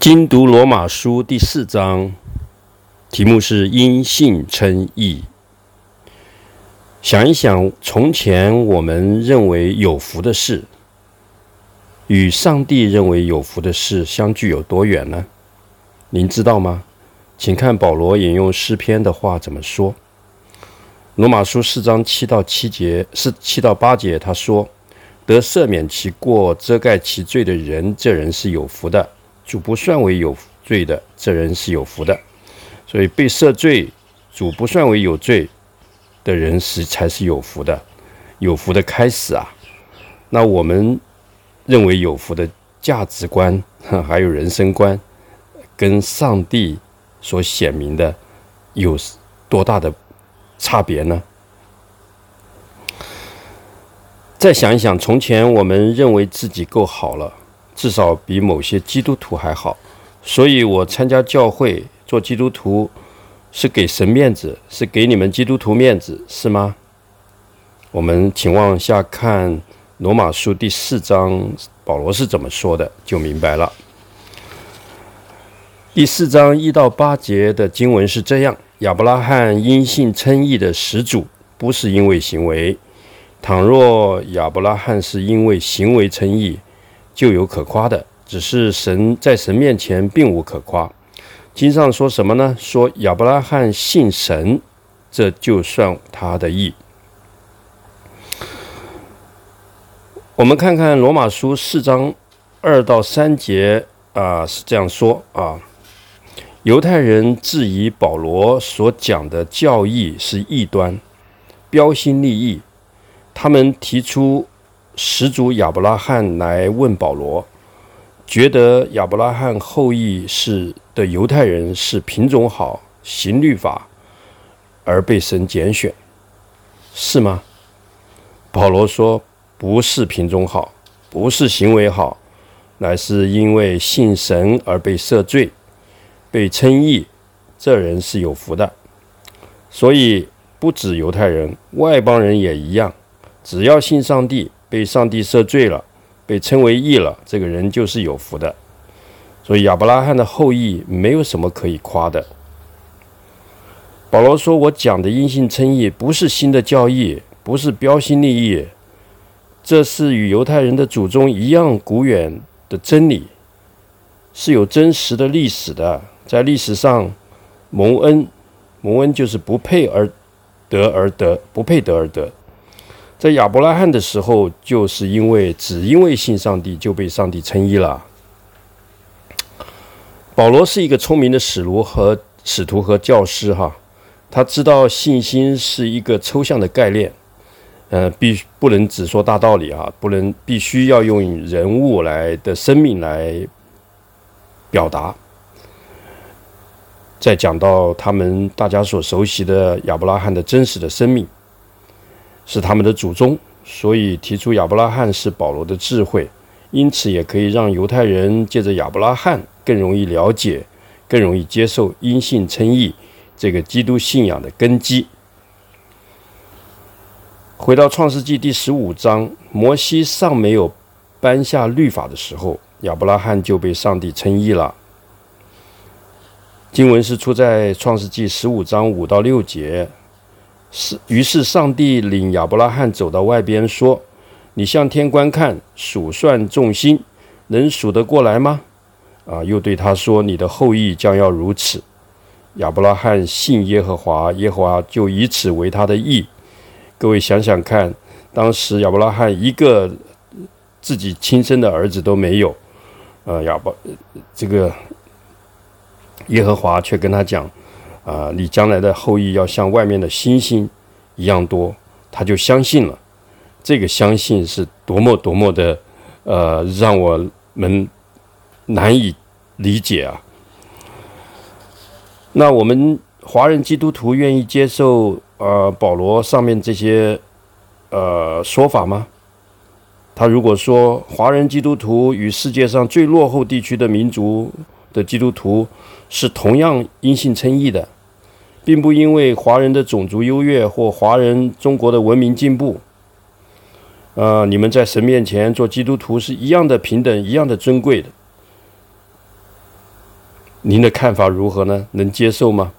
精读罗马书第4章，题目是因信称义。想一想，从前我们认为有福的事，与上帝认为有福的事相距有多远呢？您知道吗？请看保罗引用诗篇的话怎么说。罗马书4章7到8节，他说：得赦免其过、遮盖其罪的人，这人是有福的。主不算为有罪的，这人是有福的。所以被赦罪，主不算为有罪的人才是有福的，有福的开始啊。那我们认为有福的价值观还有人生观，跟上帝所显明的有多大的差别呢？再想一想，从前我们认为自己够好了，至少比某些基督徒还好，所以我参加教会做基督徒是给神面子，是给你们基督徒面子，是吗？我们请往下看罗马书第4章，保罗是怎么说的，就明白了。第4章1到8节的经文是这样：亚伯拉罕因信称义的始祖，不是因为行为。倘若亚伯拉罕是因为行为称义，就有可夸的，只是在神面前并无可夸。经上说什么呢？说亚伯拉罕信神，这就算他的义。我们看看罗马书4章2到3节是这样说啊。犹太人质疑保罗所讲的教义是异端，标新立异。他们提出始祖亚伯拉罕来问保罗，觉得亚伯拉罕后裔的犹太人是品种好、行律法而被神拣选，是吗？保罗说，不是品种好，不是行为好，乃是因为信神而被赦罪、被称义，这人是有福的。所以不止犹太人，外邦人也一样，只要信上帝，被上帝赦罪了，被称为义了，这个人就是有福的。所以亚伯拉罕的后裔没有什么可以夸的。保罗说，我讲的因信称义不是新的教义，不是标新立异，这是与犹太人的祖宗一样古远的真理，是有真实的历史的。在历史上蒙恩就是不配而得，不配得而得。在亚伯拉罕的时候，就是只因为信上帝就被上帝称义了。保罗是一个聪明的使徒和教师哈，他知道信心是一个抽象的概念，不能只说大道理哈，必须要用人物的生命来表达。再讲到大家所熟悉的亚伯拉罕的真实的生命，是他们的祖宗，所以提出亚伯拉罕是保罗的智慧，因此也可以让犹太人借着亚伯拉罕更容易了解、更容易接受因信称义这个基督信仰的根基。回到创世纪第15章，摩西尚没有颁下律法的时候，亚伯拉罕就被上帝称义了。经文是出在创世纪15章5到6节。于是上帝领亚伯拉罕走到外边，说：你向天观看，数算众星，能数得过来吗？又对他说：你的后裔将要如此。亚伯拉罕信耶和华，耶和华就以此为他的义。各位想想看，当时亚伯拉罕一个自己亲生的儿子都没有，耶和华却跟他讲，你将来的后裔要像外面的星星一样多，他就相信了。这个相信是多么的让我们难以理解啊。那我们华人基督徒愿意接受保罗上面这些说法吗？他如果说华人基督徒与世界上最落后地区的民族的基督徒是同样因信称义的，并不因为华人的种族优越或中国的文明进步，你们在神面前做基督徒是一样的平等，一样的尊贵的。 您的看法如何呢？能接受吗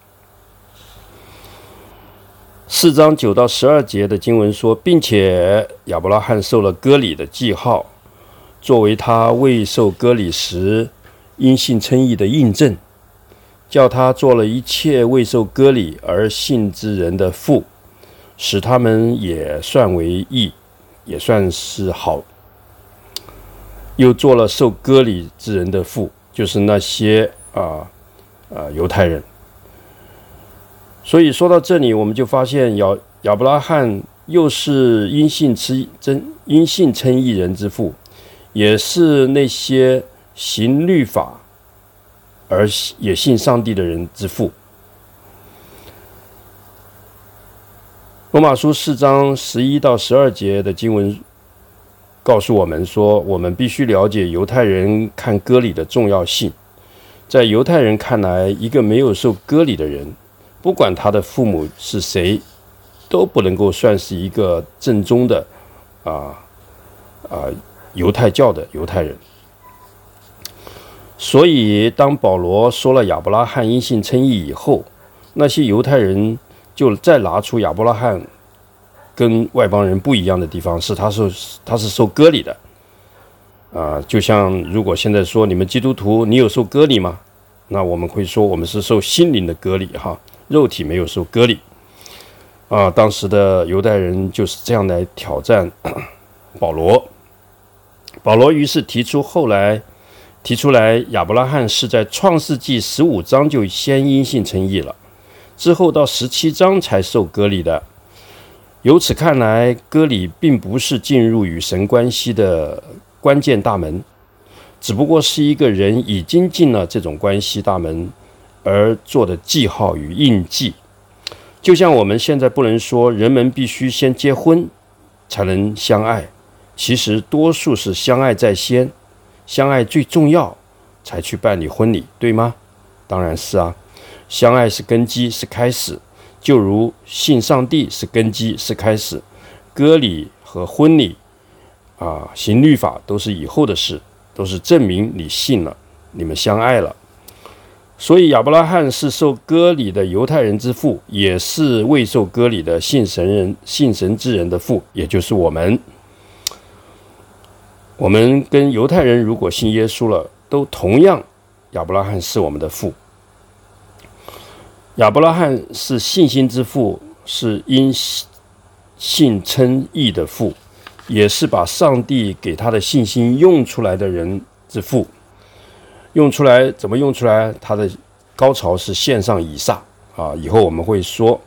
？4章9到12节的经文说，并且亚伯拉罕受了割礼的记号，作为他未受割礼时因信称义的印证，叫他做了一切未受割礼而信之人的父，使他们也算为义，也算是好。又做了受割礼之人的父，就是那些犹太人。所以说到这里，我们就发现亚伯拉罕又是因信称义人之父，也是那些行律法而也信上帝的人之父。罗马书4章11到12节的经文告诉我们说，我们必须了解犹太人看割礼的重要性。在犹太人看来，一个没有受割礼的人，不管他的父母是谁，都不能够算是一个正宗的犹太教的犹太人。所以当保罗说了亚伯拉罕因信称义以后，那些犹太人就再拿出亚伯拉罕跟外邦人不一样的地方，是他是受割礼的就像如果现在说你们基督徒你有受割礼吗？那我们会说我们是受心灵的割礼肉体没有受割礼当时的犹太人就是这样来挑战保罗。保罗于是提出来亚伯拉罕是在创世纪15章就先因信称义了，之后到17章才受割礼的。由此看来，割礼并不是进入与神关系的关键大门，只不过是一个人已经进了这种关系大门而做的记号与印记。就像我们现在不能说人们必须先结婚才能相爱，其实多数是相爱在先，相爱最重要才去办理婚礼，对吗？当然是啊，相爱是根基，是开始，就如信上帝是根基，是开始，割礼和婚礼行律法都是以后的事，都是证明你信了，你们相爱了。所以亚伯拉罕是受割礼的犹太人之父，也是未受割礼的信神之人的父，也就是我们。我们跟犹太人如果信耶稣了，都同样亚伯拉罕是我们的父。亚伯拉罕是信心之父，是因信称义的父，也是把上帝给他的信心用出来的人之父。用出来怎么用出来？他的高潮是献上以撒以后我们会说。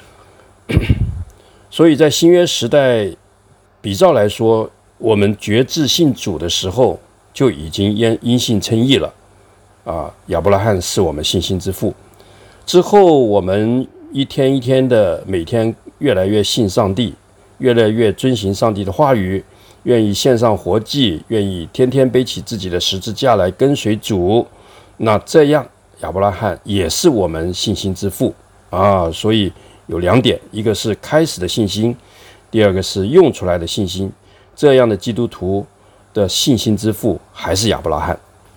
所以在新约时代，比照来说，我们决志信主的时候就已经因信称义了亚伯拉罕是我们信心之父。之后我们一天一天的每天越来越信上帝，越来越遵行上帝的话语，愿意献上活祭，愿意天天背起自己的十字架来跟随主，那这样亚伯拉罕也是我们信心之父所以有2点，一个是开始的信心，第二个是用出来的信心。这样的基督徒的信心之父还是亚伯拉罕。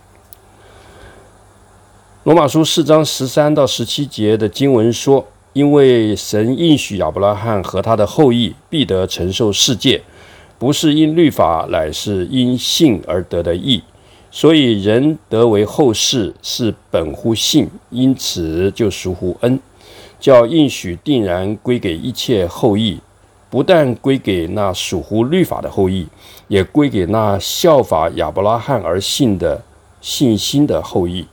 罗马书4章13到17节的经文说，因为神应许亚伯拉罕和他的后裔必得承受世界，不是因律法，乃是因信而得的义。所以人得为后世，是本乎信，因此就属乎恩，叫应许定然归给一切后裔，不但归给那属乎律法的后裔，也归给那效法亚伯拉罕而信的信心的后裔。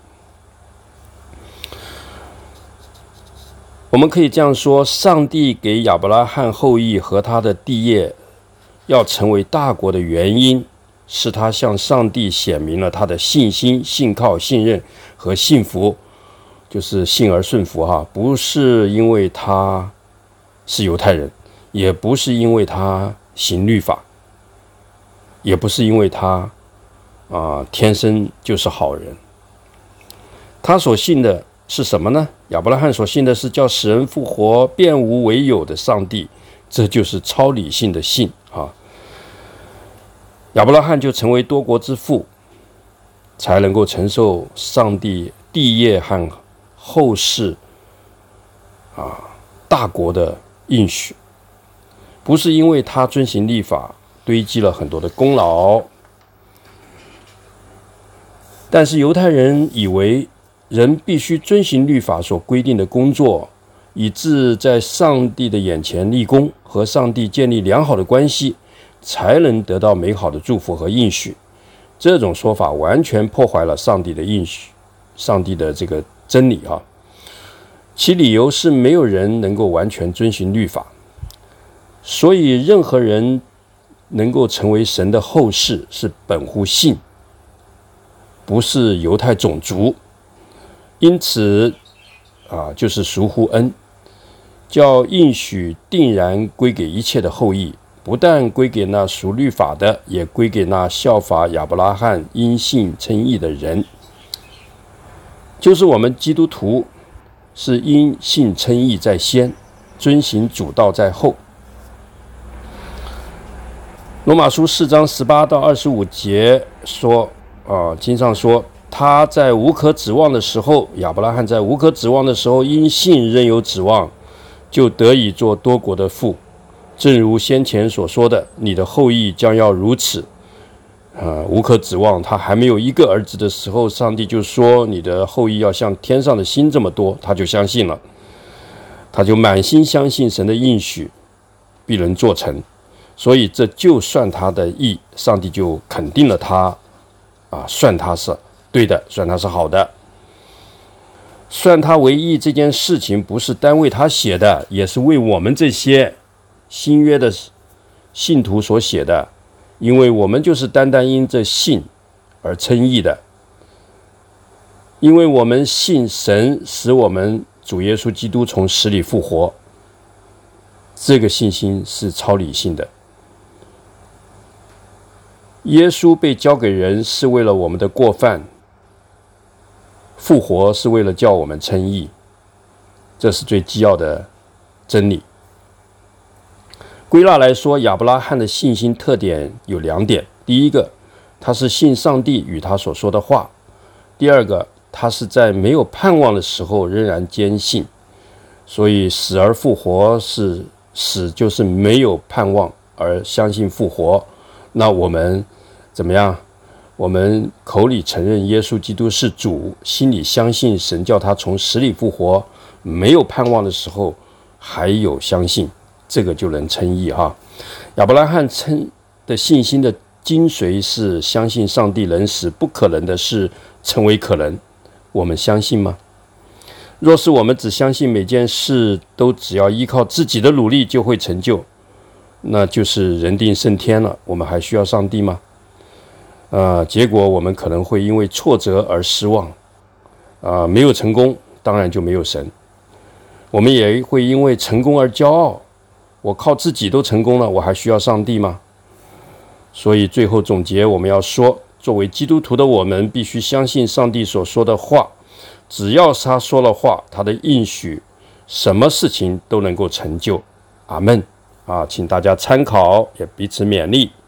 我们可以这样说，上帝给亚伯拉罕后裔和他的地业要成为大国的原因，是他向上帝显明了他的信心、信靠、信任和信服，就是信而顺服不是因为他是犹太人，也不是因为他行律法，也不是因为他天生就是好人。他所信的是什么呢？亚伯拉罕所信的是叫使人复活、变无为有的上帝，这就是超理性的信亚伯拉罕就成为多国之父，才能够承受上帝地业和后世大国的应许，不是因为他遵行律法堆积了很多的功劳，但是犹太人以为人必须遵行律法所规定的工作，以致在上帝的眼前立功，和上帝建立良好的关系，才能得到美好的祝福和应许。这种说法完全破坏了上帝的应许，上帝的这个真理其理由是没有人能够完全遵循律法，所以任何人能够成为神的后嗣是本乎信，不是犹太种族。因此就是属乎恩，叫应许定然归给一切的后裔，不但归给那属律法的，也归给那效法亚伯拉罕因信称义的人。就是我们基督徒是因信称义在先，遵行主道在后。罗马书4章18到25节说经上说，他在无可指望的时候，亚伯拉罕在无可指望的时候，因信仍有指望，就得以做多国的父。正如先前所说的，你的后裔将要如此。无可指望，他还没有一个儿子的时候，上帝就说你的后裔要像天上的星这么多，他就相信了，他就满心相信神的应许必能做成，所以这就算他的义，上帝就肯定了他算他是对的，算他是好的。算他为义这件事情不是单为他写的，也是为我们这些新约的信徒所写的，因为我们就是单单因这信而称义的，因为我们信神使我们主耶稣基督从死里复活，这个信心是超理性的。耶稣被交给人是为了我们的过犯，复活是为了叫我们称义，这是最基要的真理。归纳来说，亚伯拉罕的信心特点有2点：第一个，他是信上帝与他所说的话；第二个，他是在没有盼望的时候仍然坚信。所以死而复活是死，就是没有盼望而相信复活。那我们怎么样？我们口里承认耶稣基督是主，心里相信神叫他从死里复活，没有盼望的时候还有相信，这个就能称义亚伯拉罕的信心的精髓是相信上帝能使不可能的事成为可能。我们相信吗？若是我们只相信每件事都只要依靠自己的努力就会成就，那就是人定胜天了，我们还需要上帝吗？结果我们可能会因为挫折而失望，没有成功，当然就没有神。我们也会因为成功而骄傲，我靠自己都成功了，我还需要上帝吗？所以最后总结，我们要说，作为基督徒的我们必须相信上帝所说的话，只要是他说了话，他的应许什么事情都能够成就。阿们请大家参考，也彼此勉励。